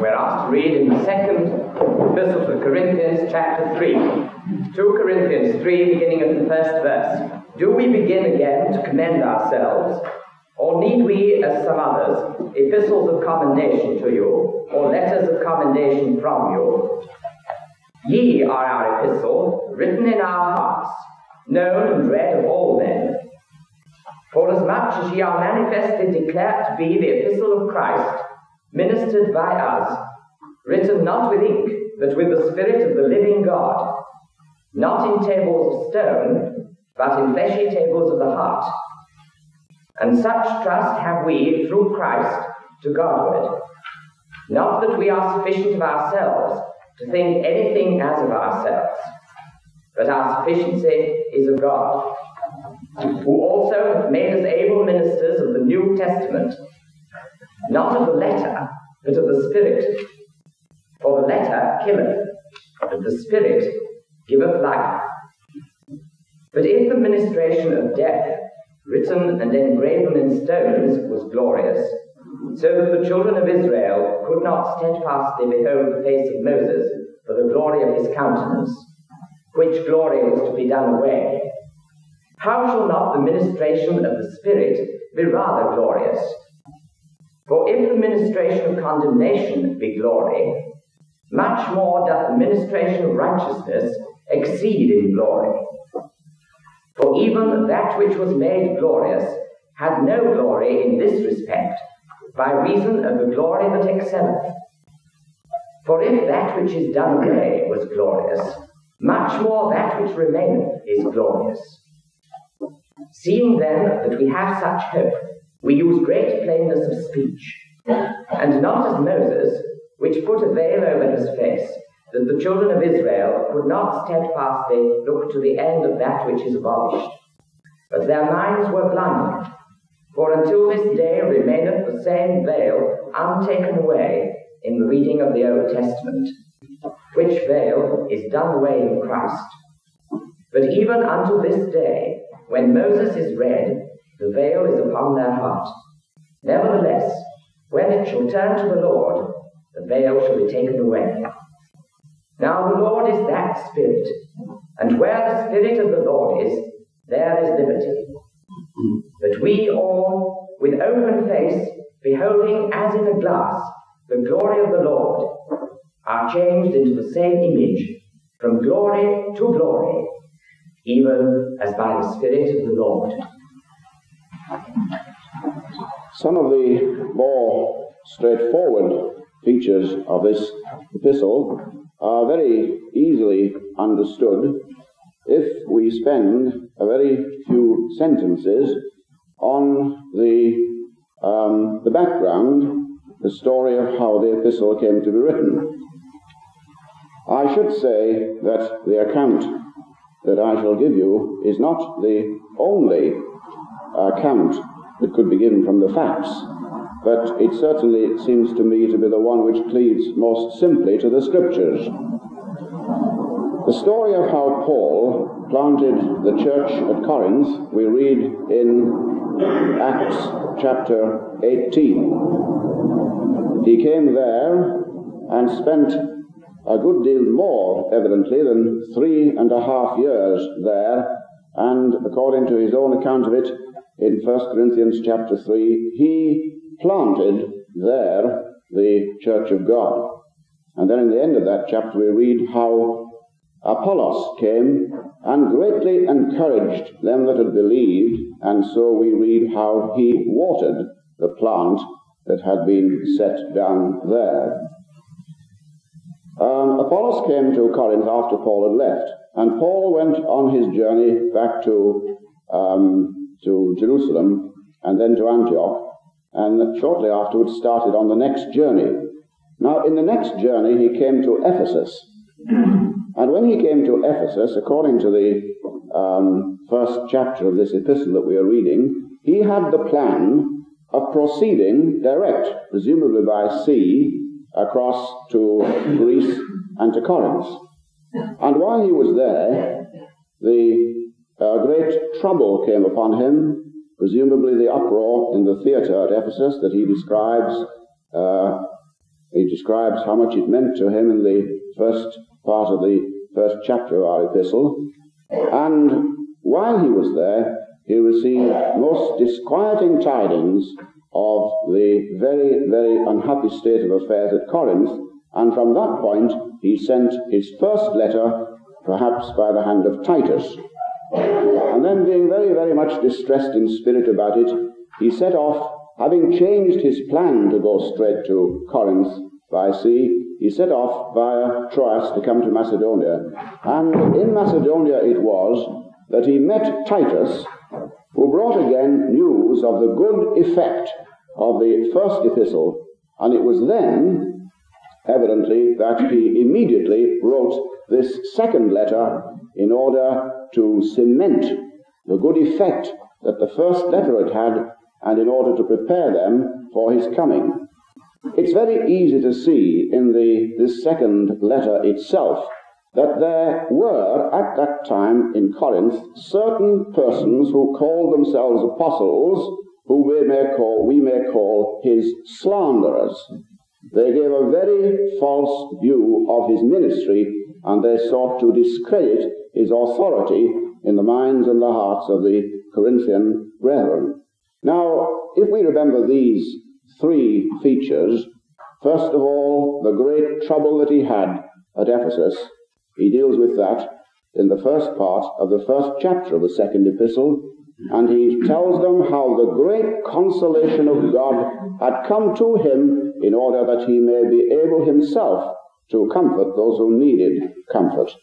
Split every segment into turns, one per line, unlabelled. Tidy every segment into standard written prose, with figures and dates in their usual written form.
We're asked to read in the second epistle to Corinthians, chapter 3. 2 Corinthians 3, beginning at the first verse. Do we begin again to commend ourselves, or need we, as some others, epistles of commendation to you, or letters of commendation from you? Ye are our epistle, written in our hearts, known and read of all men. Forasmuch as ye are manifestly declared to be the epistle of Christ, ministered by us, written not with ink, but with the Spirit of the living God, not in tables of stone, but in fleshy tables of the heart. And such trust have we through Christ to Godward. Not that we are sufficient of ourselves to think anything as of ourselves, but our sufficiency is of God, who also hath made us able ministers of the New Testament, not of the letter, but of the Spirit. For the letter killeth, but the Spirit giveth life. But if the ministration of death, written and engraven in stones, was glorious, so that the children of Israel could not steadfastly behold the face of Moses for the glory of his countenance, which glory was to be done away, how shall not the ministration of the Spirit be rather glorious? For if the ministration of condemnation be glory, much more doth the ministration of righteousness exceed in glory. For even that which was made glorious had no glory in this respect, by reason of the glory that excelleth. For if that which is done away was glorious, much more that which remaineth is glorious. Seeing then that we have such hope, we use great plainness of speech, and not as Moses, which put a veil over his face, that the children of Israel could not steadfastly look to the end of that which is abolished. But their minds were blinded, for until this day remaineth the same veil untaken away in the reading of the Old Testament, which veil is done away in Christ. But even unto this day, when Moses is read, the veil is upon their heart. Nevertheless, when it shall turn to the Lord, the veil shall be taken away. Now the Lord is that Spirit, and where the Spirit of the Lord is, there is liberty. But we all, with open face, beholding as in a glass the glory of the Lord, are changed into the same image, from glory to glory, even as by the Spirit of the Lord.
Some of the more straightforward features of this epistle are very easily understood if we spend a very few sentences on the background, the story of how the epistle came to be written. I should say that the account that I shall give you is not the only account that could be given from the facts, but it certainly seems to me to be the one which cleaves most simply to the Scriptures. The story of how Paul planted the church at Corinth we read in Acts chapter 18. He came there and spent a good deal more, evidently, than 3.5 years there, and according to his own account of it, in 1 Corinthians chapter 3, he planted there the church of God. And then in the end of that chapter we read how Apollos came and greatly encouraged them that had believed, and so we read how he watered the plant that had been set down there. Apollos came to Corinth after Paul had left, and Paul went on his journey back to Jerusalem and then to Antioch, and shortly afterwards started on the next journey. Now, in the next journey, he came to Ephesus. And when he came to Ephesus, according to the first chapter of this epistle that we are reading, he had the plan of proceeding direct, presumably by sea, across to Greece and to Corinth. And while he was there, the great trouble came upon him, presumably the uproar in the theatre at Ephesus that he describes He describes how much it meant to him in the first part of the first chapter of our epistle. And while he was there, he received most disquieting tidings of the very, very unhappy state of affairs at Corinth, and from that point he sent his first letter, perhaps by the hand of Titus. And then, being very, very much distressed in spirit about it, he set off, having changed his plan to go straight to Corinth by sea. He set off via Troas to come to Macedonia. And in Macedonia it was that he met Titus, who brought again news of the good effect of the first epistle. And it was then, evidently, that he immediately wrote this second letter in order to cement the good effect that the first letter had had, and in order to prepare them for his coming. It's very easy to see in this second letter itself that there were, at that time in Corinth, certain persons who called themselves apostles, who we may call his slanderers. They gave a very false view of his ministry, and they sought to discredit his authority in the minds and the hearts of the Corinthian brethren. Now, if we remember these three features, first of all, the great trouble that he had at Ephesus, he deals with that in the first part of the first chapter of the second epistle, and he tells them how the great consolation of God had come to him in order that he may be able himself to comfort those who needed comfort.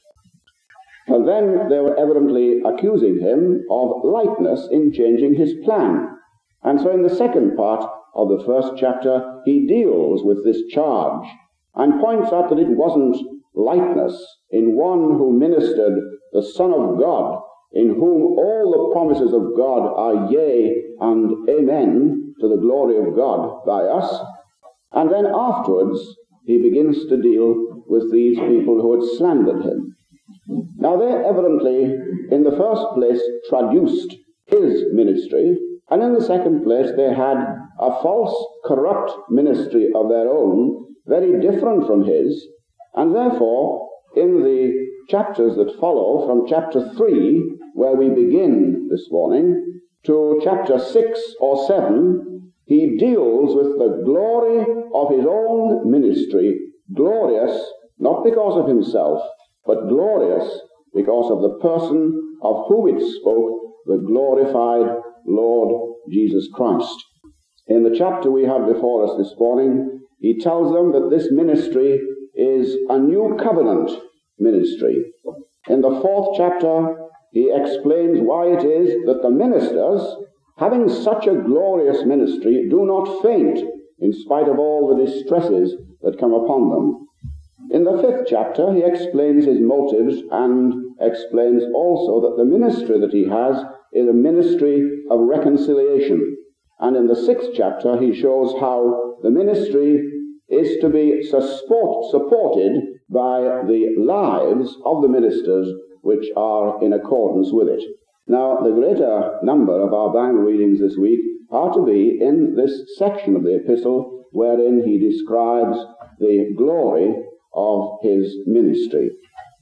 And then they were evidently accusing him of lightness in changing his plan. And so in the second part of the first chapter, he deals with this charge and points out that it wasn't lightness in one who ministered the Son of God, in whom all the promises of God are yea and amen to the glory of God by us. And then afterwards, he begins to deal with these people who had slandered him. Now they evidently, in the first place, traduced his ministry, and in the second place, they had a false, corrupt ministry of their own, very different from his, and therefore, in the chapters that follow, from chapter 3, where we begin this morning, to chapter 6 or 7, he deals with the glory of his own ministry, glorious, not because of himself, but glorious because of the person of whom it spoke, the glorified Lord Jesus Christ. In the chapter we have before us this morning, he tells them that this ministry is a new covenant ministry. In the fourth chapter, he explains why it is that the ministers, having such a glorious ministry, do not faint in spite of all the distresses that come upon them. In the fifth chapter, he explains his motives and explains also that the ministry that he has is a ministry of reconciliation. And in the sixth chapter, he shows how the ministry is to be supported by the lives of the ministers which are in accordance with it. Now, the greater number of our Bible readings this week are to be in this section of the epistle wherein he describes the glory of his ministry.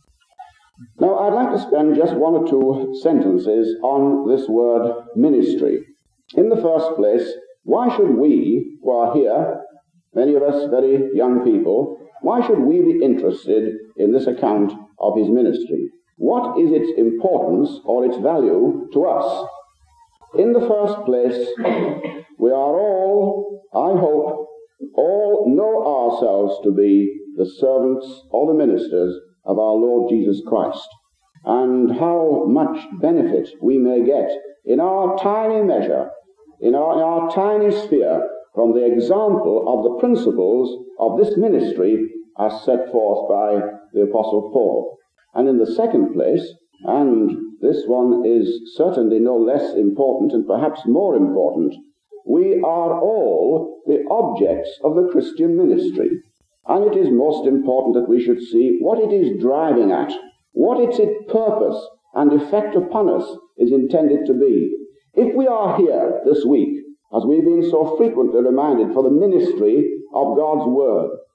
Now, I'd like to spend just one or two sentences on this word ministry. In the first place, why should we, who are here, many of us very young people, why should we be interested in this account of his ministry? What is its importance or its value to us? In the first place, we are all, I hope, all know ourselves to be the servants or the ministers of our Lord Jesus Christ, and how much benefit we may get in our tiny measure, in our tiny sphere, from the example of the principles of this ministry as set forth by the Apostle Paul. And in the second place, and this one is certainly no less important and perhaps more important, we are all the objects of the Christian ministry. And it is most important that we should see what it is driving at, what its purpose and effect upon us is intended to be. If we are here this week, as we've been so frequently reminded, for the ministry of God's Word,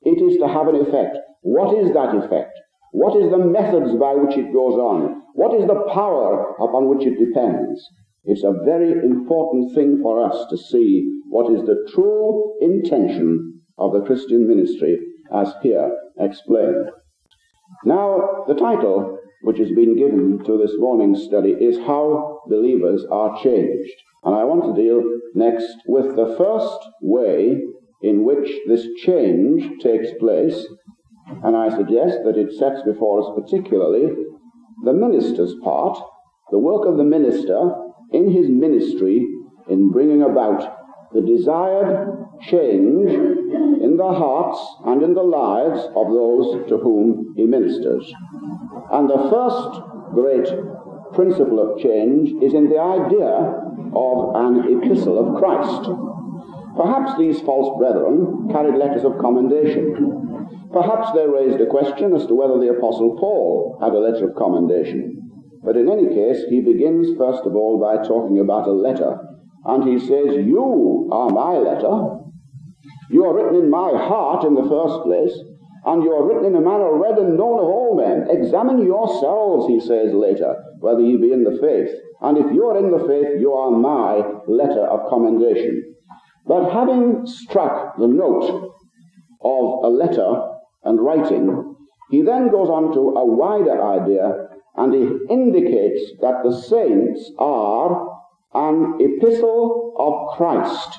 it is to have an effect. What is that effect? What is the methods by which it goes on? What is the power upon which it depends? It's a very important thing for us to see what is the true intention of the Christian ministry as here explained. Now, the title which has been given to this morning's study is How Believers Are Changed. And I want to deal next with the first way in which this change takes place, and I suggest that it sets before us particularly the minister's part, the work of the minister in his ministry in bringing about the desired change in the hearts and in the lives of those to whom he ministers. And the first great principle of change is in the idea of an epistle of Christ. Perhaps these false brethren carried letters of commendation. Perhaps they raised a question as to whether the Apostle Paul had a letter of commendation. But in any case, he begins first of all by talking about a letter. And he says, you are my letter. You are written in my heart in the first place, and you are written in a manner read and known of all men. Examine yourselves, he says later, whether ye be in the faith. And if you are in the faith, you are my letter of commendation. But having struck the note of a letter and writing, he then goes on to a wider idea, and he indicates that the saints are an epistle of Christ.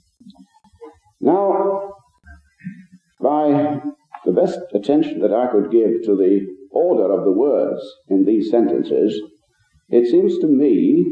Now, by the best attention that I could give to the order of the words in these sentences, it seems to me,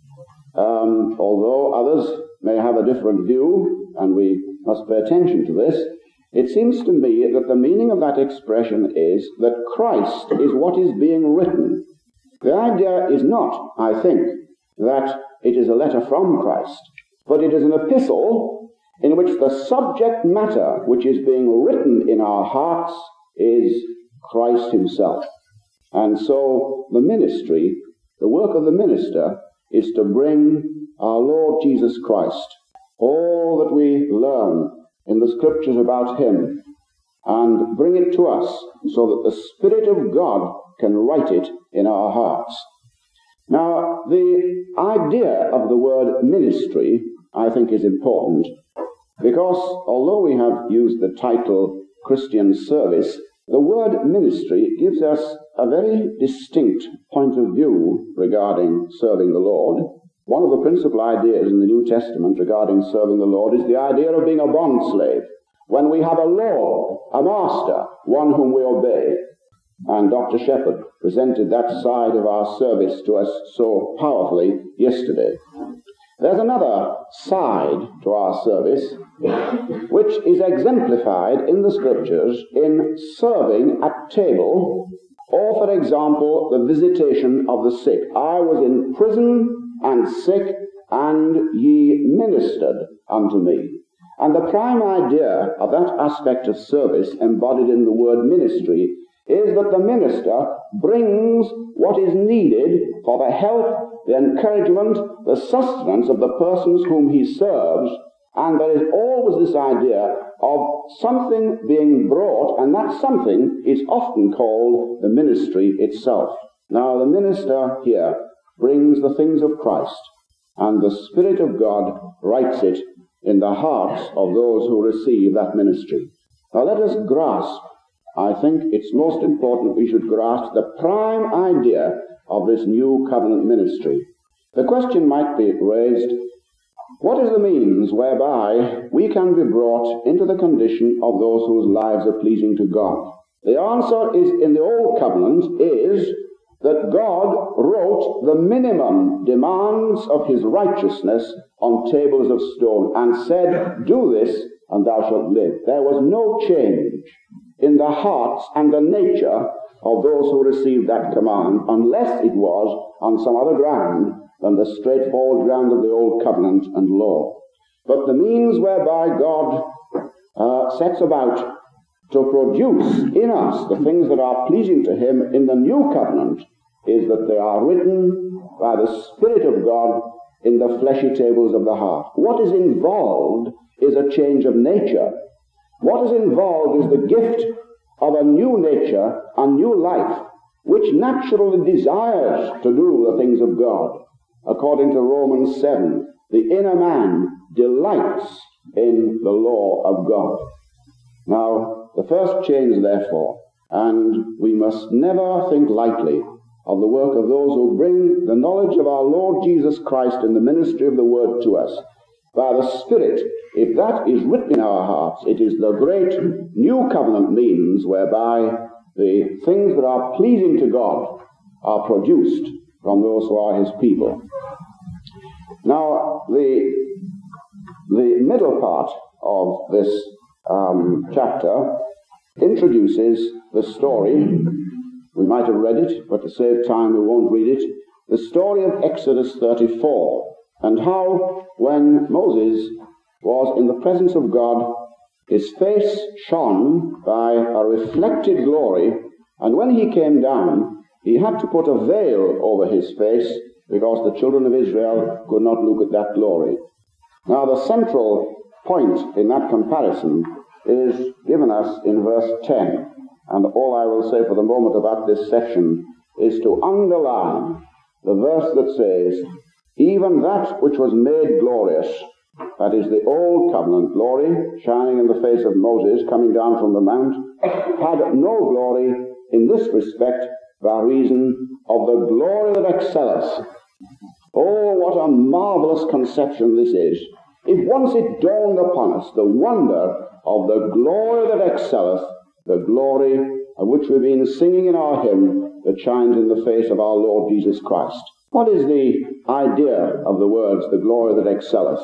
although others may have a different view, and we must pay attention to this, it seems to me that the meaning of that expression is that Christ is what is being written. The idea is not, I think, that it is a letter from Christ, but it is an epistle in which the subject matter which is being written in our hearts is Christ himself. And so the ministry, the work of the minister, is to bring our Lord Jesus Christ, all that we learn in the scriptures about him, and bring it to us so that the Spirit of God can write it in our hearts. Now, the idea of the word ministry, I think, is important, because although we have used the title Christian service, the word ministry gives us a very distinct point of view regarding serving the Lord. One of the principal ideas in the New Testament regarding serving the Lord is the idea of being a bondslave. When we have a Lord, a master, one whom we obey. And Dr. Shepherd presented that side of our service to us so powerfully yesterday. There's another side to our service which is exemplified in the scriptures in serving at table, or, for example, the visitation of the sick. I was in prison and sick, and ye ministered unto me. And the prime idea of that aspect of service embodied in the word ministry is that the minister brings what is needed for the help, the encouragement, the sustenance of the persons whom he serves, and there is always this idea of something being brought, and that something is often called the ministry itself. Now, the minister here brings the things of Christ, and the Spirit of God writes it in the hearts of those who receive that ministry. Now, let us grasp, I think it's most important we should grasp the prime idea of this new covenant ministry. The question might be raised, what is the means whereby we can be brought into the condition of those whose lives are pleasing to God? The answer is, in the Old Covenant, is that God wrote the minimum demands of his righteousness on tables of stone and said, do this and thou shalt live. There was no change in the hearts and the nature of those who received that command, unless it was on some other ground than the straightforward ground of the Old Covenant and law. But the means whereby God sets about to produce in us the things that are pleasing to him in the New Covenant is that they are written by the Spirit of God in the fleshy tables of the heart. What is involved is a change of nature. What is involved is the gift of a new nature, a new life, which naturally desires to do the things of God. According to Romans 7, the inner man delights in the law of God. Now, the first change, therefore, and we must never think lightly of the work of those who bring the knowledge of our Lord Jesus Christ in the ministry of the Word to us by the Spirit. If that is written in our hearts, it is the great new covenant means whereby the things that are pleasing to God are produced from those who are His people. Now, the middle part of this chapter introduces the story. We might have read it, but to save time we won't read it. The story of Exodus 34, and how when Moses was in the presence of God, his face shone by a reflected glory, and when he came down, he had to put a veil over his face because the children of Israel could not look at that glory. Now, the central point in that comparison is given us in verse 10. And all I will say for the moment about this section is to underline the verse that says, even that which was made glorious, that is the old covenant glory, shining in the face of Moses coming down from the mount, had no glory in this respect by reason of the glory that excelleth. Oh, what a marvelous conception this is. If once it dawned upon us the wonder of the glory that excelleth, the glory of which we've been singing in our hymn that shines in the face of our Lord Jesus Christ. What is the idea of the words, the glory that excelleth?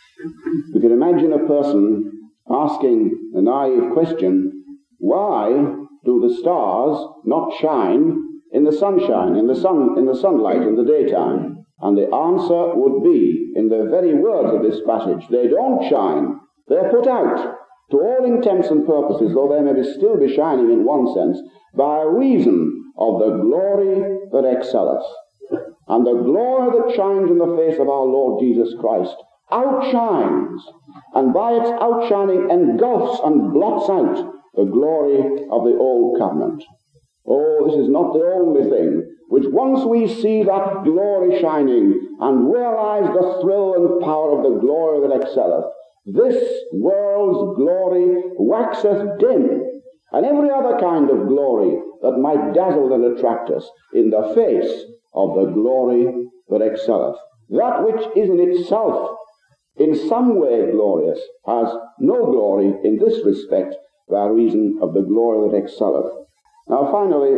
We can imagine a person asking the naive question, why do the stars not shine in the sunshine, in the sunlight, in the daytime? And the answer would be, in the very words of this passage, they don't shine, they're put out. To all intents and purposes, though they may still be shining in one sense, by reason of the glory that excelleth. And the glory that shines in the face of our Lord Jesus Christ outshines, and by its outshining engulfs and blots out the glory of the old covenant. Oh, this is not the only thing, which once we see that glory shining and realize the thrill and power of the glory that excelleth, this world's glory waxeth dim, and every other kind of glory that might dazzle and attract us in the face of the glory that excelleth. That which is in itself in some way glorious has no glory in this respect by reason of the glory that excelleth. Now finally,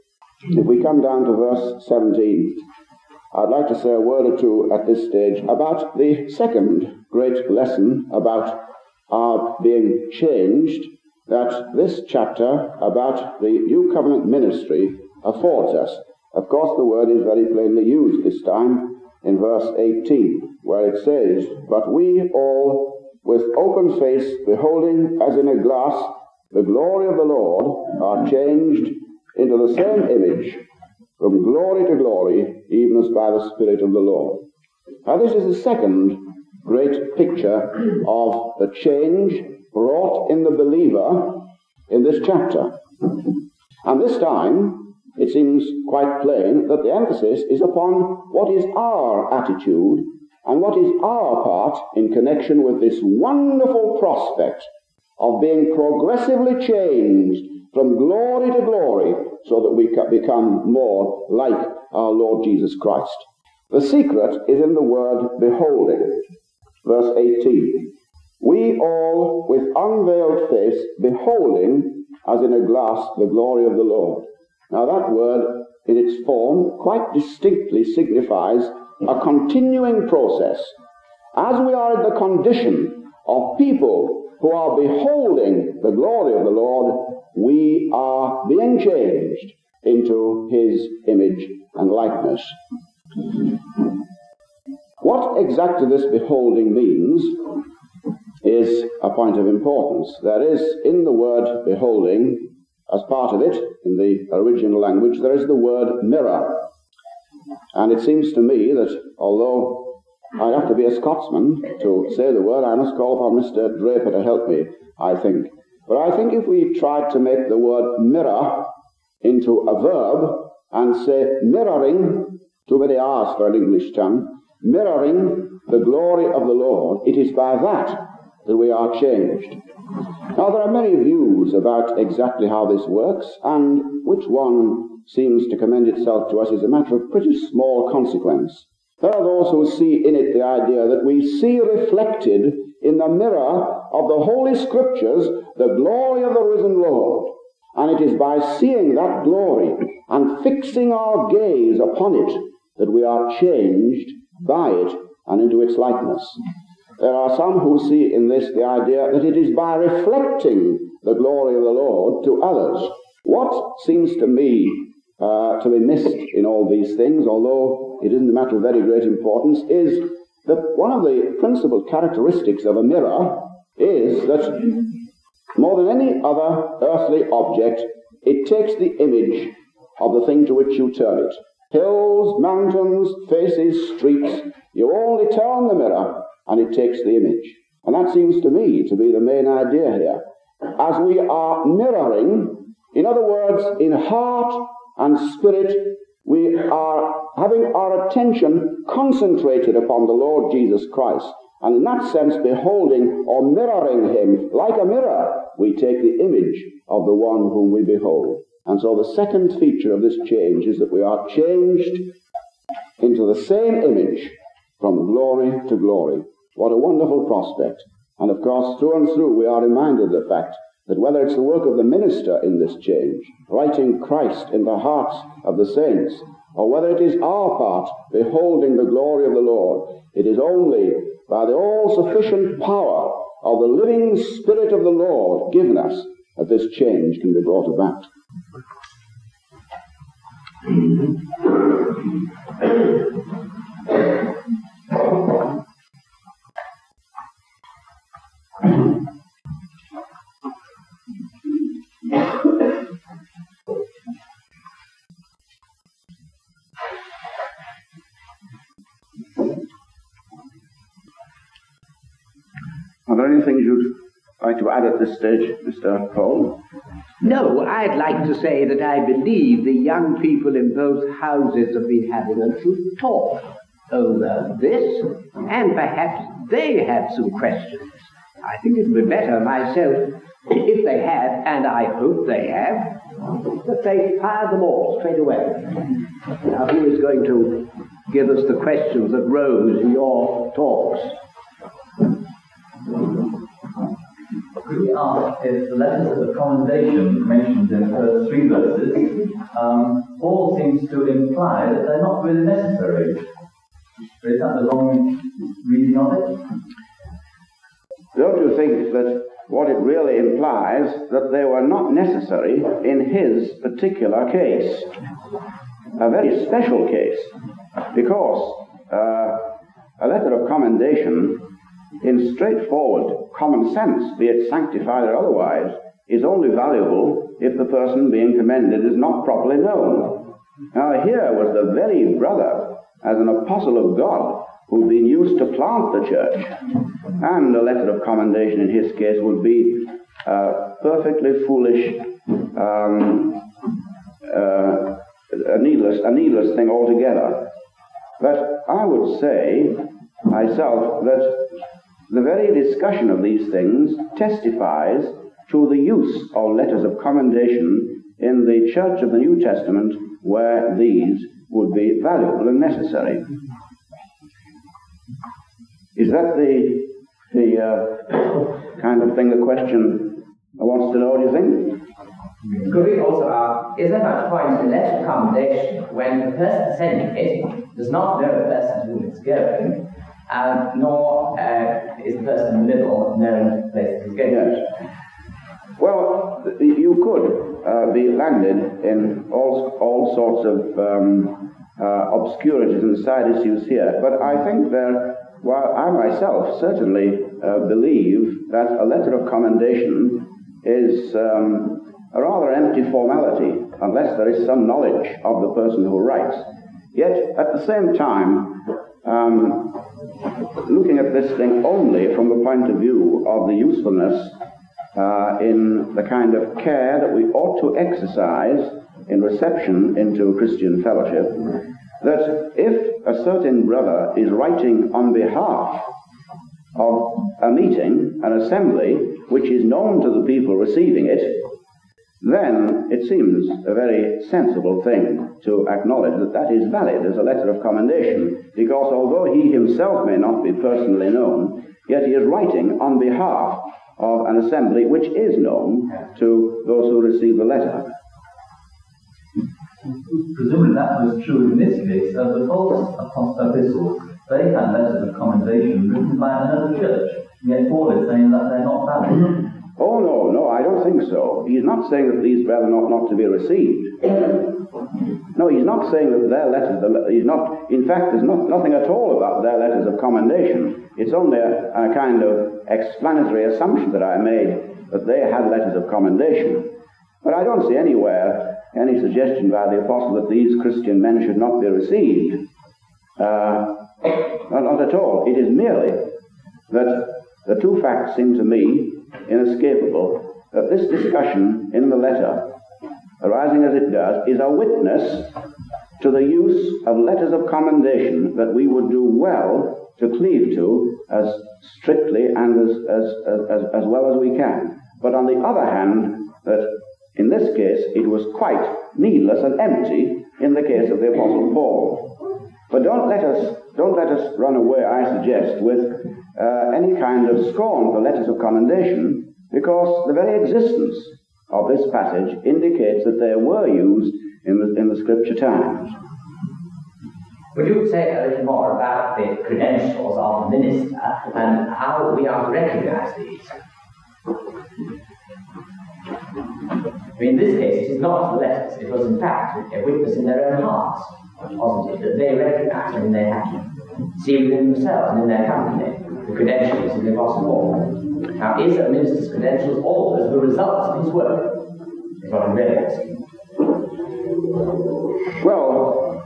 if we come down to verse 17, I'd like to say a word or two at this stage about the second great lesson about our being changed that this chapter about the New Covenant ministry affords us. Of course, the word is very plainly used this time in verse 18, where it says, but we all, with open face, beholding as in a glass the glory of the Lord, are changed into the same image, from glory to glory, even as by the Spirit of the Lord. Now this is the second great picture of the change wrought in the believer in this chapter. And this time, it seems quite plain that the emphasis is upon what is our attitude and what is our part in connection with this wonderful prospect of being progressively changed from glory to glory so that we can become more like our Lord Jesus Christ. The secret is in the word beholding. Verse 18. We all, with unveiled face, beholding, as in a glass, the glory of the Lord. Now that word, in its form, quite distinctly signifies a continuing process. As we are in the condition of people who are beholding the glory of the Lord, we are being changed into His image and likeness. What exactly this beholding means is a point of importance. There is in the word beholding, as part of it, in the original language, there is the word mirror. And it seems to me that although I'd have to be a Scotsman to say the word, I must call upon Mr. Draper to help me, I think. But I think if we tried to make the word mirror into a verb and say mirroring, too many R's for an English tongue, mirroring the glory of the Lord, it is by that we are changed. Now there are many views about exactly how this works, and which one seems to commend itself to us is a matter of pretty small consequence. There are those who see in it the idea that we see reflected in the mirror of the Holy Scriptures the glory of the risen Lord. And it is by seeing that glory and fixing our gaze upon it that we are changed by it and into its likeness. There are some who see in this the idea that it is by reflecting the glory of the Lord to others. What seems to me to be missed in all these things, although it isn't a matter of very great importance, is that one of the principal characteristics of a mirror is that more than any other earthly object, it takes the image of the thing to which you turn it. Hills, mountains, faces, streets, you only turn the mirror and it takes the image. And that seems to me to be the main idea here. As we are mirroring, in other words, in heart and spirit, we are having our attention concentrated upon the Lord Jesus Christ. And in that sense, beholding or mirroring him like a mirror, we take the image of the one whom we behold. And so the second feature of this change is that we are changed into the same image from glory to glory. What a wonderful prospect. And of course, through and through, we are reminded of the fact that whether it's the work of the minister in this change, writing Christ in the hearts of the saints, or whether it is our part beholding the glory of the Lord, it is only by the all-sufficient power of the living Spirit of the Lord given us that this change can be brought about. Are there any things you'd like to add at this stage, Mr. Paul?
No, I'd like to say that I believe the young people in both houses have been having a true talk over this, and perhaps they have some questions. I think it would be better myself if they have, and I hope they have, that they fire them all straight away. Now, who is going to give us the questions that rose in your talks?
Could we ask if the letters of commendation mentioned in the first 3 verses, Paul seems to imply that they're not really necessary. Is that the wrong reading of it?
Don't you think that what it really implies that they were not necessary in his particular case? A very special case, because a letter of commendation in straightforward common sense, be it sanctified or otherwise, is only valuable if the person being commended is not properly known. Now here was the very brother, as an apostle of God, who'd been used to plant the church, and a letter of commendation in his case would be perfectly foolish, a needless thing altogether. But I would say myself that the very discussion of these things testifies to the use of letters of commendation in the Church of the New Testament, where these would be valuable and necessary. Is that the kind of thing the question wants to know, do you think?
Could we also ask, is there much point in letter of commendation when the person sending it does not know the person to whom it's going, nor is the person in the middle known the place it's going?
Yes. Well, you could be landed in all sorts of obscurities and side issues here, but I think while I myself certainly believe that a letter of commendation is a rather empty formality unless there is some knowledge of the person who writes. Yet, at the same time, looking at this thing only from the point of view of the usefulness in the kind of care that we ought to exercise in reception into Christian fellowship, that if a certain brother is writing on behalf of a meeting, an assembly, which is known to the people receiving it, then it seems a very sensible thing to acknowledge that that is valid as a letter of commendation, because although he himself may not be personally known, yet he is writing on behalf of an assembly which is known to those who receive the letter.
Presumably that was true in this case of the false epistles. They had letters of commendation written by another church, yet Paul is saying that they're not valid.
Oh, no, I don't think so. He's not saying that these brethren ought not to be received. No, he's not saying that their letters, in fact, there's nothing at all about their letters of commendation. It's only a kind of explanatory assumption that I made that they had letters of commendation. But I don't see anywhere any suggestion by the apostle that these Christian men should not be received. Not at all. It is merely that the two facts seem to me inescapable, that this discussion in the letter, arising as it does, is a witness to the use of letters of commendation that we would do well to cleave to as strictly and as well as we can. But on the other hand, that in this case it was quite needless and empty in the case of the Apostle Paul. But don't let us run away, I suggest, with any kind of scorn for letters of commendation, because the very existence of this passage indicates that they were used in the Scripture times.
Would you say a little more about the credentials of the minister and how we are to recognize these? In this case, it is not letters. It was, in fact, a witness in their own hearts, wasn't it, that they recognized when they had to see within themselves and in their company the credentials of the Apostle Paul. Now, is a minister's credentials always the result of his work? Is what I'm really asking.
Well,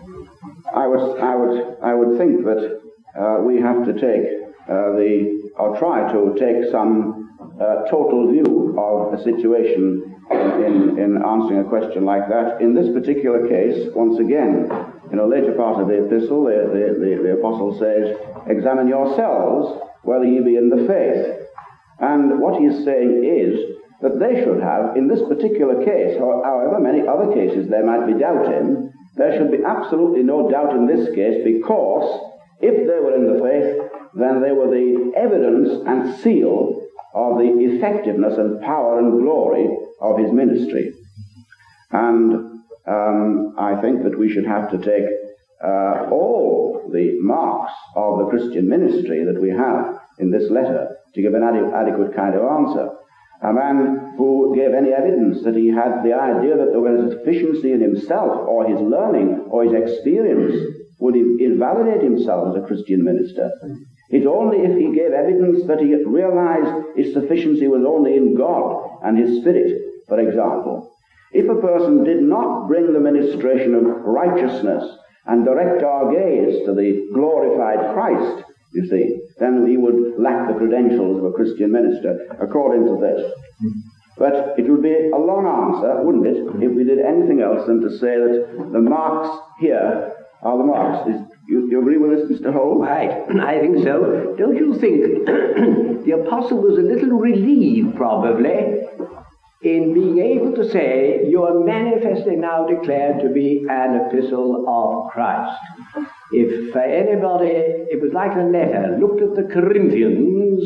I would think that we have to take or try to take some total view of a situation in answering a question like that. In this particular case, once again, in a later part of the epistle, the apostle says, "Examine yourselves whether ye be in the faith." And what he is saying is that they should have, in this particular case, however many other cases there might be doubt in, there should be absolutely no doubt in this case, because if they were in the faith, then they were the evidence and seal of the effectiveness and power and glory of his ministry. And I think that we should have to take all the marks of the Christian ministry that we have in this letter to give an adequate kind of answer. A man who gave any evidence that he had the idea that there was a sufficiency in himself or his learning or his experience would invalidate himself as a Christian minister. It's only if he gave evidence that he realized his sufficiency was only in God and his Spirit, for example. If a person did not bring the ministration of righteousness and direct our gaze to the glorified Christ, you see, then he would lack the credentials of a Christian minister, according to this. But it would be a long answer, wouldn't it, if we did anything else than to say that the marks here are the marks. You agree with this, Mr. Hole?
Right, I think so. Don't you think the apostle was a little relieved, probably, in being able to say, you are manifestly now declared to be an epistle of Christ? If anybody, it was like a letter, looked at the Corinthians,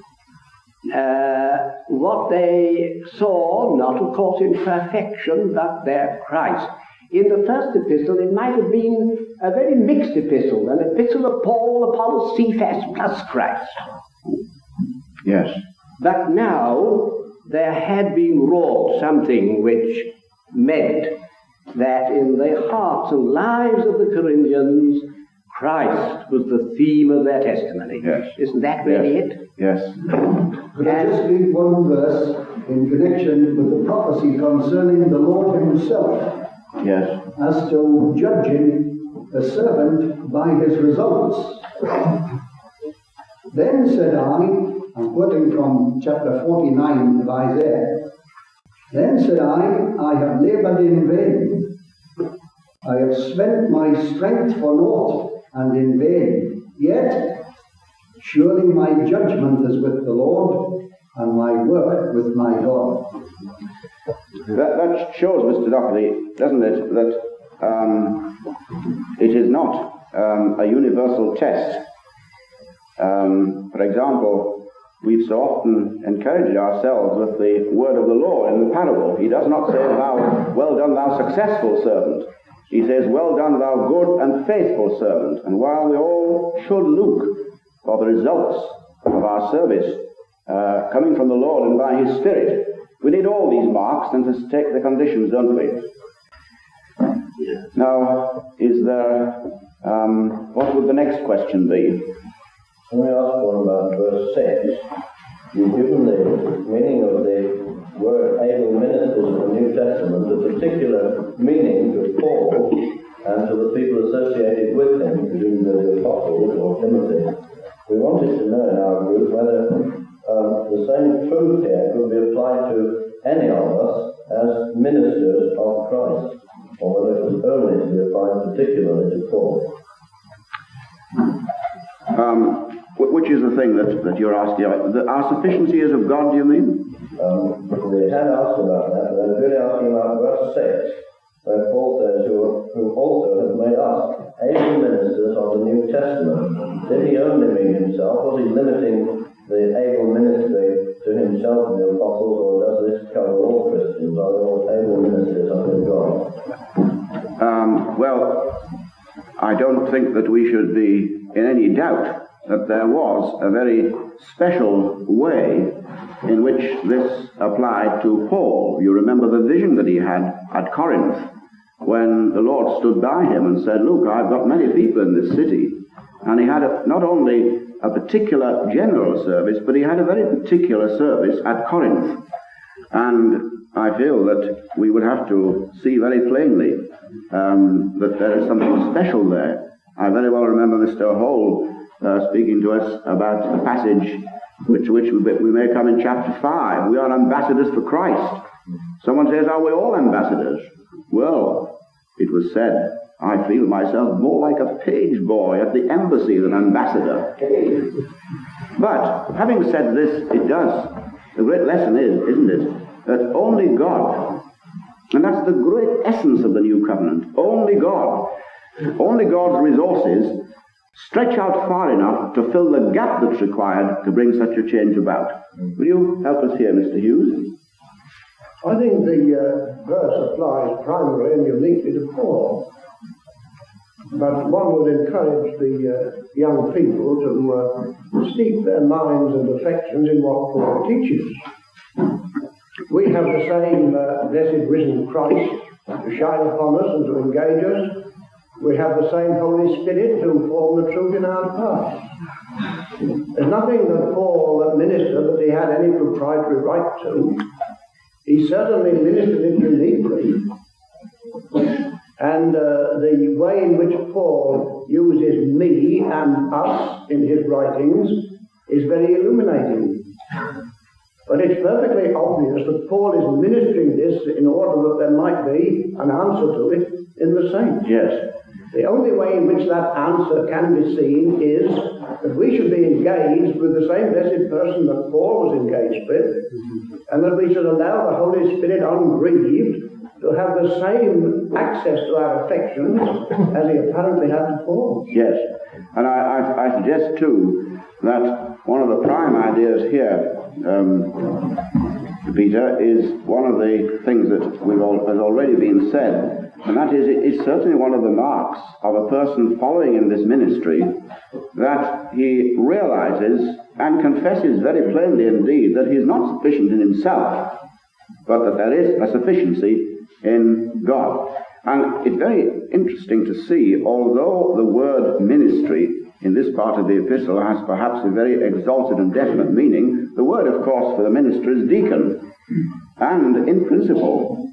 what they saw, not of course in perfection, but their Christ. In the first epistle, it might have been a very mixed epistle, an epistle of Paul, Apollos, Cephas, plus Christ.
Yes.
But now, there had been wrought something which meant that in the hearts and lives of the Corinthians, Christ was the theme of their testimony.
Yes.
Isn't that really it?
Yes.
Could I just read one verse in connection with the prophecy concerning the Lord himself?
Yes.
As to judging a servant by his results. Then said I, I'm quoting from chapter 49 of Isaiah. Then said I have laboured in vain. I have spent my strength for naught and in vain. Yet, surely my judgment is with the Lord, and my work with my God.
That shows, Mr. Dockley, doesn't it, that it is not a universal test. For example, we've so often encouraged ourselves with the word of the Lord in the parable. He does not say, well done, thou successful servant. He says, well done, thou good and faithful servant. And while we all should look for the results of our service coming from the Lord and by His Spirit, we need all these marks and to take the conditions, don't we? Now, is there, what would the next question be?
Can I ask one about verse 6? You've given the meaning of the word able ministers of the New Testament a particular meaning to Paul and to the people associated with him, presumably the apostles or Timothy. We wanted to know in our group whether the same truth here could be applied to any of us as ministers of Christ, or whether it was only to be applied particularly to Paul.
Which is the thing that you're asking about? Our sufficiency is of God, do you mean?
We had asked about that, but I was really asking about verse 6, where Paul says, who also has made us able ministers of the New Testament. Did he only mean himself? Was he limiting the able ministry to himself and the apostles, or does this cover all Christians? Are they all able ministers under God?
Well, I don't think that we should be in any doubt that there was a very special way in which this applied to Paul. You remember the vision that he had at Corinth when the Lord stood by him and said, look, I've got many people in this city. And he had not only a particular general service, but he had a very particular service at Corinth. And I feel that we would have to see very plainly that there is something special there. I very well remember Mr. Hall speaking to us about a passage which we may come in chapter 5. We are ambassadors for Christ. Someone says, are we all ambassadors? Well, it was said, I feel myself more like a page boy at the embassy than ambassador. But having said this, the great lesson is, isn't it, that only God, and that's the great essence of the new covenant, only God's resources stretch out far enough to fill the gap that's required to bring such a change about. Will you help us here, Mr. Hughes?
I think the verse applies primarily and uniquely to Paul. But one would encourage the young people to steep their minds and affections in what Paul teaches. We have the same blessed risen Christ to shine upon us and to engage us. We have the same Holy Spirit to form the truth in our hearts. There's nothing that Paul ministered that he had any proprietary right to. He certainly ministered it uniquely. And the way in which Paul uses me and us in his writings is very illuminating. But it's perfectly obvious that Paul is ministering this in order that there might be an answer to it in the saints.
Yes.
The only way in which that answer can be seen is that we should be engaged with the same blessed person that Paul was engaged with, and that we should allow the Holy Spirit ungrieved to have the same access to our affections as he apparently had to Paul.
Yes, and I suggest too that one of the prime ideas here, Peter, is one of the things that has already been said, and that is, it's certainly one of the marks of a person following in this ministry that he realizes and confesses very plainly indeed that he is not sufficient in himself, but that there is a sufficiency in God. And it's very interesting to see, although the word ministry in this part of the epistle has perhaps a very exalted and definite meaning, the word, of course, for the minister is deacon. And in principle,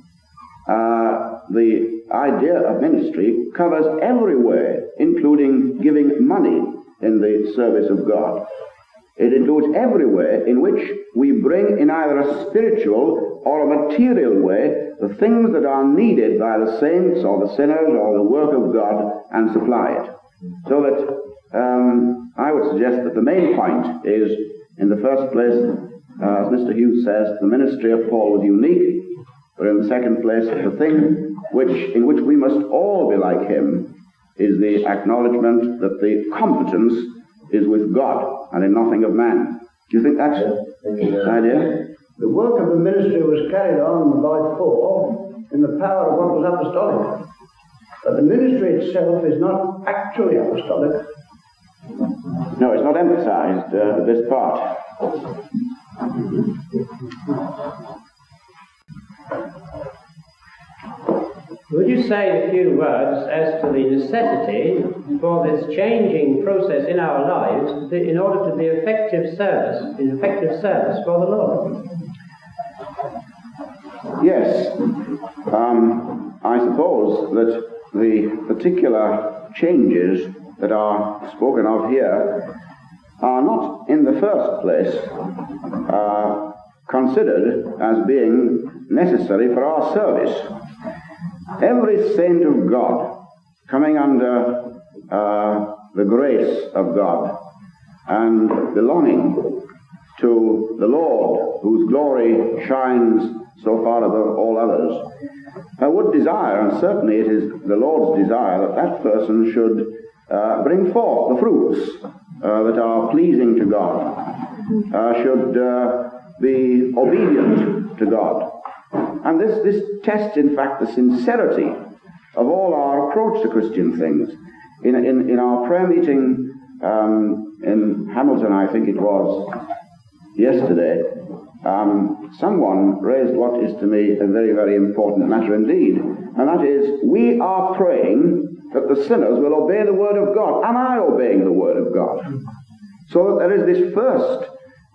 the idea of ministry covers every way, including giving money in the service of God. It includes every way in which we bring in either a spiritual or a material way the things that are needed by the saints or the sinners or the work of God and supply it. So that I would suggest that the main point is, in the first place, as Mr. Hughes says, the ministry of Paul was unique, but in the second place, the thing in which we must all be like him is the acknowledgement that the competence is with God and in nothing of man. Do you think that's the idea?
The work of the ministry was carried on by Paul in the power of what was apostolic. But the ministry itself is not actually apostolic.
No, it's not emphasized, this part.
Would you say a few words as to the necessity for this changing process in our lives in order to be effective service for the Lord?
Yes. I suppose that the particular changes that are spoken of here are not in the first place considered as being necessary for our service. Every saint of God coming under the grace of God and belonging to the Lord, whose glory shines so far above all others, would desire, and certainly it is the Lord's desire, that that person should bring forth the fruits that are pleasing to God, should be obedient to God. And this tests, in fact, the sincerity of all our approach to Christian things. In our prayer meeting in Hamilton, I think it was, yesterday, someone raised what is to me a very, very important matter indeed, and that is, we are praying that the sinners will obey the Word of God. Am I obeying the Word of God? So that there is this first,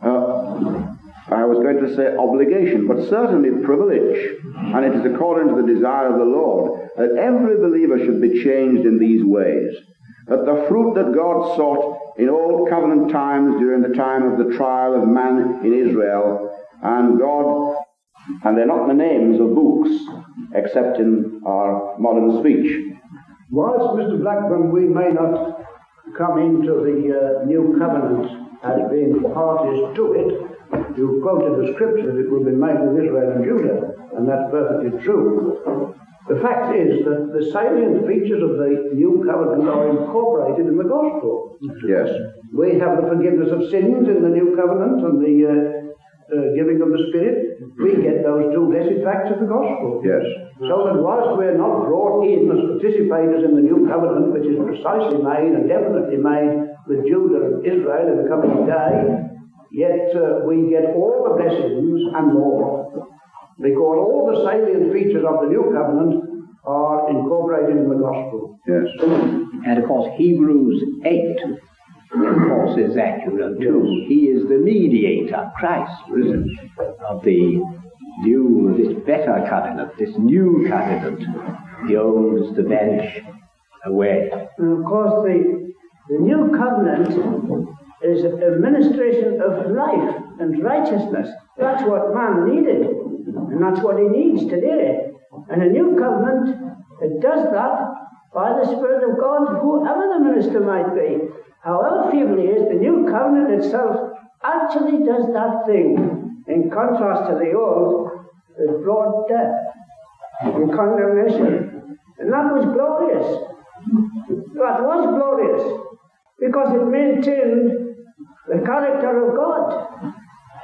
I was going to say obligation, but certainly privilege, and it is according to the desire of the Lord, that every believer should be changed in these ways. That the fruit that God sought in old covenant times, during the time of the trial of man in Israel, and God, and they're not the names of books, except in our modern speech.
Whilst, Mr. Blackburn, we may not come into the new covenant as being parties to it, you quoted the scripture that it will be made with Israel and Judah, and that's perfectly true. The fact is that the salient features of the new covenant are incorporated in the gospel.
Yes. We
have the forgiveness of sins in the new covenant and the giving of the Spirit. We get those two blessed facts of the gospel.
Yes.
So that whilst we're not brought in as participators in the new covenant, which is precisely made and definitely made with Judah and Israel in the coming day, yet we get all the blessings and more, because all the salient features of the new covenant are incorporated in the gospel.
Yes.
And of course, Hebrews 8, of course, is accurate too. Yes. He is the mediator, Christ, of the new, this better covenant, this new covenant. The old is to vanish away.
And of course, the new covenant is a ministration of life and righteousness. That's what man needed, and that's what he needs today. And a new covenant, it does that by the Spirit of God, whoever the minister might be. However feeble he is, the new covenant itself actually does that thing. In contrast to the old, it brought death and condemnation. And that was glorious. That was glorious, because it maintained the character of God.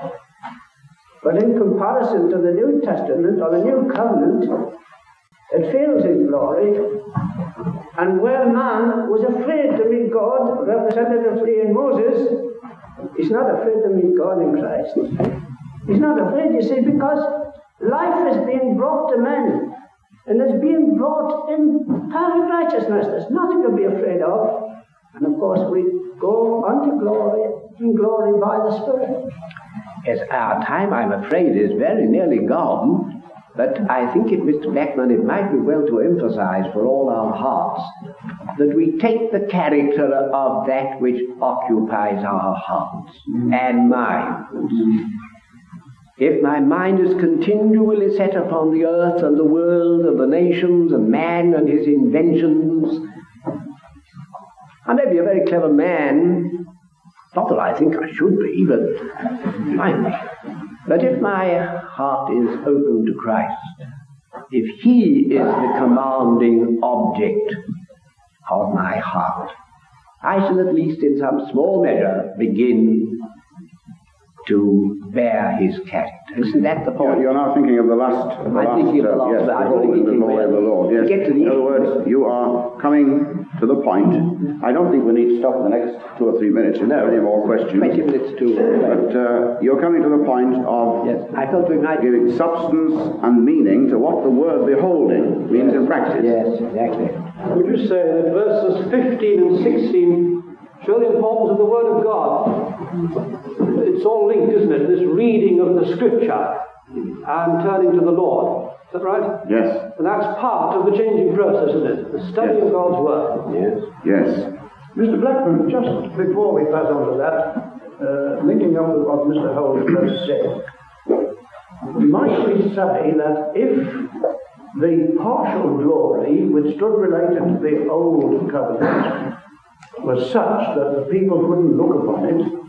But in comparison to the New Testament or the New Covenant, it fails in glory. And where man was afraid to meet God, representatively in Moses, he's not afraid to meet God in Christ. He's not afraid, you see, because life is being brought to men, and it's being brought in perfect righteousness. There's nothing to be afraid of. And of course, we go unto glory, in glory by the Spirit.
Yes, our time, I'm afraid, is very nearly gone, but I think, Mr. Blackman, it might be well to emphasize for all our hearts that we take the character of that which occupies our hearts and minds. If my mind is continually set upon the earth and the world and the nations and man and his inventions, I may be a very clever man, not that I think I should be, but if my heart is open to Christ, if he is the commanding object of my heart, I shall at least in some small measure begin to bear his character. Isn't that the point?
You're now thinking of the last
I'm thinking of the last.
yes, beholding the glory of the Lord. Yes. In other words, you are coming to the point. I don't think we need to stop in the next 2 or 3 minutes. No. Any more questions?
20 minutes too.
But you're coming to the point of
I felt we might
giving substance and meaning to what the word beholding means in practice.
Yes, exactly.
Would you say that verses 15 and 16 show the importance of the Word of God? It's all linked, isn't it? This reading of the Scripture and turning to the Lord. Is that right?
Yes.
And that's part of the changing process, isn't it? The study of God's Word.
Yes.
Yes.
Mr. Blackburn, just before we pass on to that, linking up with what Mr. Holt has said, might we say that if the partial glory which stood related to the old covenant was such that the people couldn't look upon it,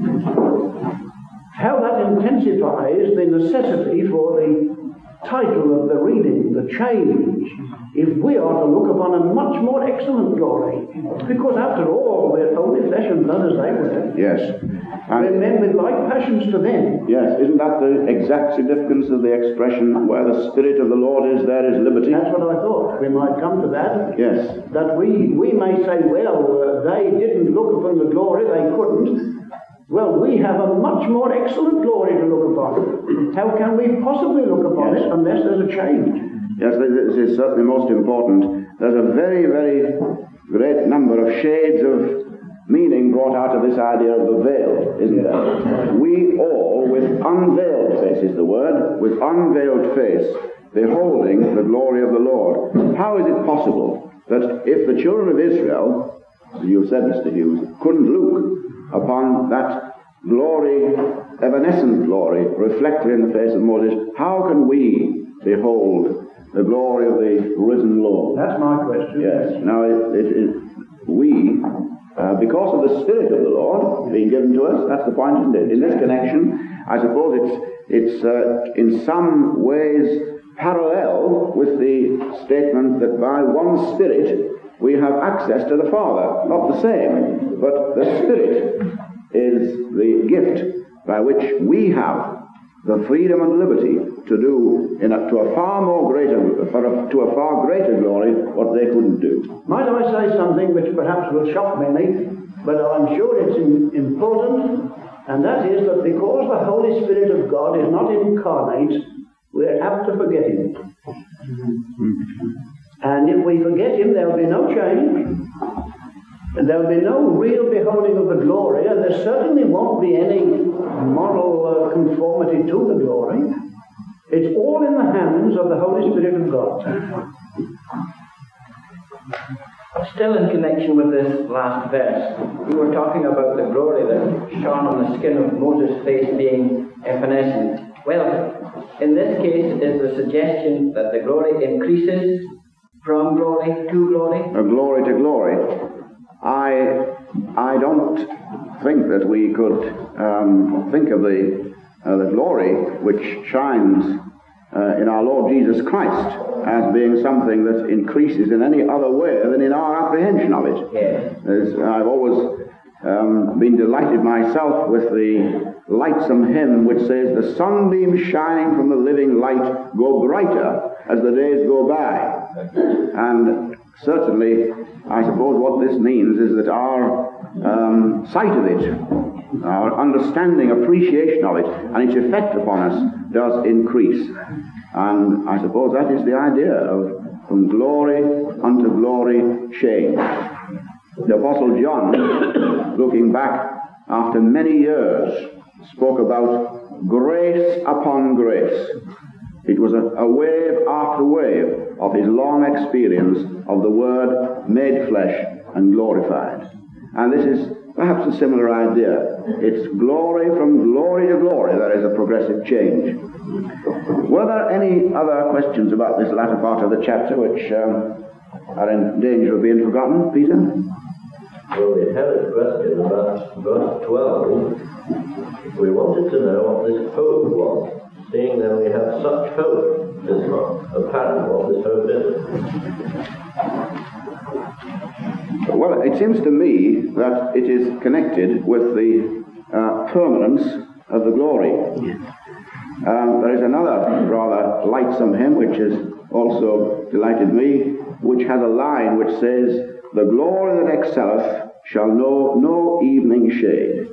how that intensifies the necessity for the title of the reading, the change, if we are to look upon a much more excellent glory. Because after all, we're only flesh and blood as they were.
Yes.
We're men with like passions to them.
Yes, isn't that the exact significance of the expression, where the Spirit of the Lord is, there is liberty?
That's what I thought. We might come to that.
Yes.
That we may say, well, they didn't look upon the glory, they couldn't. Well, we have a much more excellent glory to look upon. How can we possibly look upon it unless there's a change?
Yes, this is certainly most important. There's a very, very great number of shades of meaning brought out of this idea of the veil, isn't there? We all, with unveiled face is the word, with unveiled face, beholding the glory of the Lord. How is it possible that if the children of Israel, as you said, Mr. Hughes, couldn't look upon that glory, evanescent glory, reflected in the face of Moses, how can we behold the glory of the risen Lord?
That's my question.
Yes. Now, we, because of the Spirit of the Lord being given to us, that's the point, isn't it? In this connection, I suppose it's in some ways parallel with the statement that by one Spirit we have access to the Father. Not the same, but the Spirit is the gift by which we have the freedom and liberty to do to a far greater glory what they couldn't do.
Might I say something which perhaps will shock many, but I'm sure it's important, and that is that because the Holy Spirit of God is not incarnate, we're apt to forget Him. And if we forget Him, there'll be no change, and there'll be no real beholding of the glory, and there certainly won't be any moral conformity to the glory. It's all in the hands of the Holy Spirit of God.
Still in connection with this last verse, we were talking about the glory that shone on the skin of Moses' face being evanescent. Well, in this case, is the suggestion that the glory increases from glory to glory?
Glory to glory. I don't think that we could think of the glory which shines in our Lord Jesus Christ as being something that increases in any other way than in our apprehension of it.
Yes.
I've always been delighted myself with the lightsome hymn which says, "The sunbeams shining from the living light go brighter as the days go by." And certainly, I suppose what this means is that our sight of it, our understanding, appreciation of it, and its effect upon us does increase. And I suppose that is the idea of from glory unto glory change. The Apostle John, looking back after many years, spoke about grace upon grace. It was a wave after wave of his long experience of the Word made flesh and glorified. And this is perhaps a similar idea. It's glory from glory to glory. There is a progressive change. Were there any other questions about this latter part of the chapter which are in danger of being forgotten? Peter?
Well, we had a question about verse 12. We wanted to know what this hope was, seeing that we have such hope. It's not apparent what this hope is.
Well, it seems to me that it is connected with the permanence of the glory. There is another rather lightsome hymn which has also delighted me, which has a line which says, "The glory that excelleth shall know no evening shade."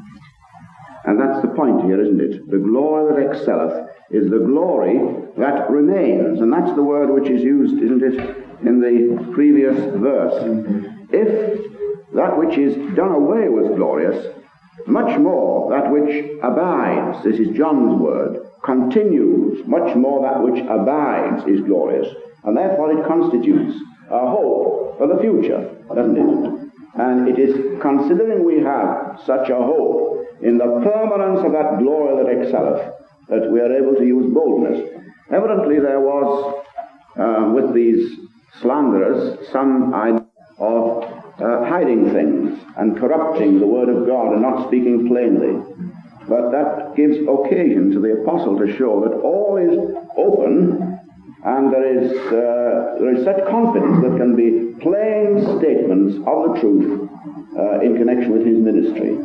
And that's the point here, isn't it? The glory that excelleth is the glory that remains. And that's the word which is used, isn't it, in the previous verse. If that which is done away was glorious, much more that which abides, this is John's word, continues, much more that which abides is glorious. And therefore it constitutes a hope for the future, doesn't it? And it is considering we have such a hope in the permanence of that glory that excelleth that we are able to use boldness. Evidently there was, with these slanderers, some idea of hiding things and corrupting the word of God and not speaking plainly. But that gives occasion to the apostle to show that all is open, and there is such confidence that can be plain statements of the truth in connection with his ministry.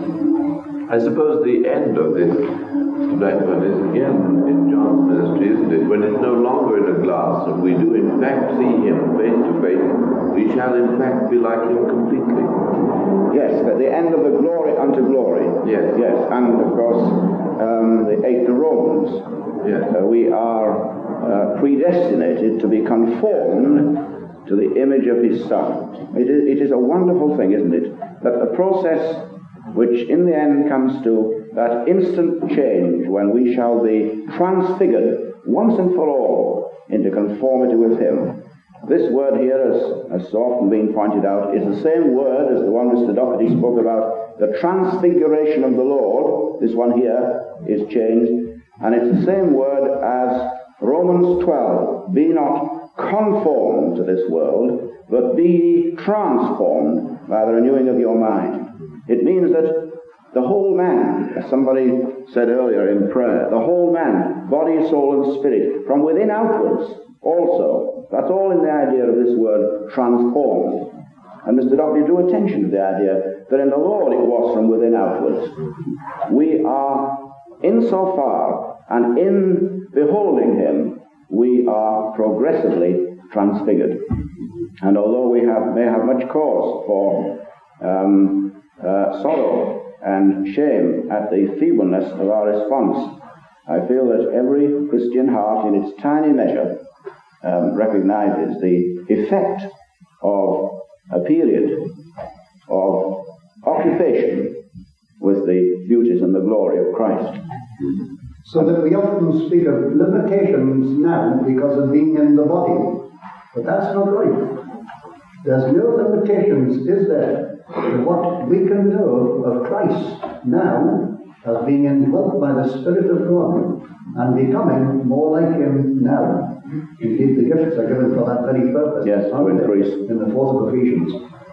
I suppose the end of this Blackburn is again in John's ministry, isn't it? When it's no longer in a glass and we do in fact see him face to face, we shall in fact be like him completely.
Yes, at the end of the glory unto glory.
Yes.
Yes, and of course the 8 to Romans.
Yes.
We are predestinated to be conformed to the image of his Son. It is a wonderful thing, isn't it? That the process which in the end comes to that instant change when we shall be transfigured once and for all into conformity with him. This word here, as so often been pointed out, is the same word as the one Mr. Doherty spoke about, the transfiguration of the Lord. This one here is changed, and it's the same word as Romans 12. Be not conformed to this world, but be ye transformed by the renewing of your mind. It means that the whole man, as somebody said earlier in prayer, the whole man, body, soul, and spirit, from within outwards also. That's all in the idea of this word, transformed. And Mr. Doherty drew attention to the idea that in the Lord it was from within outwards. We are, insofar and in beholding him, we are progressively transfigured. And although we may have much cause for sorrow and shame at the feebleness of our response, I feel that every Christian heart in its tiny measure recognizes the effect of a period of occupation with the beauties and the glory of Christ.
So that we often speak of limitations now because of being in the body. But that's not right. There's no limitations, is there, to what we can know of Christ now as being indwelt by the Spirit of God and becoming more like him now. Indeed, the gifts are given for that very purpose.
Yes, to increase.
In the 4th of Ephesians.